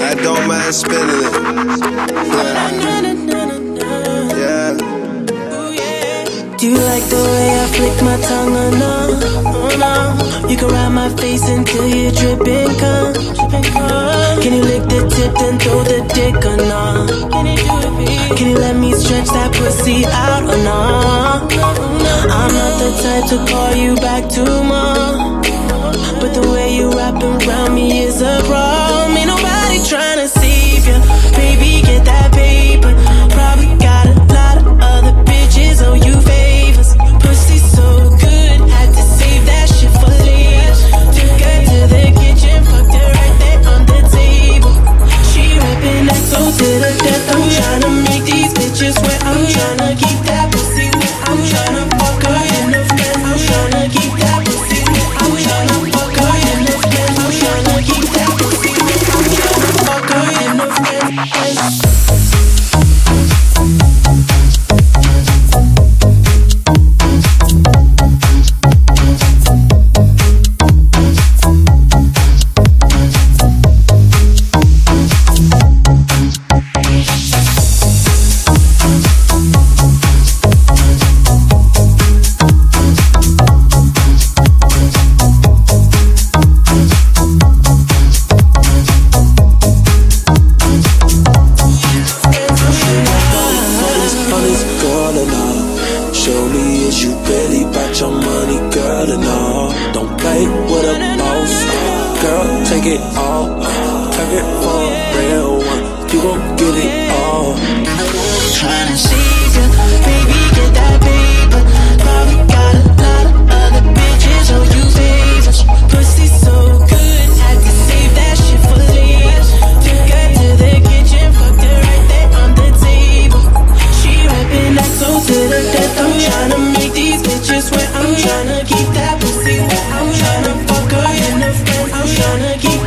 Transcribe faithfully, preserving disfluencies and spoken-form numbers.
I don't mind spinning it. Yeah. Do you like the way I flick my tongue or no? Oh no. You can ride my face until you're dripping cum. Can you lick the tip then throw the dick or no? Can you let me stretch that pussy out or no? I'm not the type to call you back tomorrow, but the way you wrap around me is a problem. Ain't nobody tryna save you. Baby, get that paper. Probably got a lot of other bitches owe you favors. Pussy so good, had to save that shit for later. Took her to the kitchen, fucked her right there on the table. She ripping that so to the death. I'm tryna make these bitches wet. I'm tryna keep that pussy wet. I'm tryna fuck her in the friend. I'm tryna keep that pussy wet. I'm tryna fuck her in the friend. I'm tryna keep that pussy wet. I'm tryna fuck her in the friend. I'm tryna keep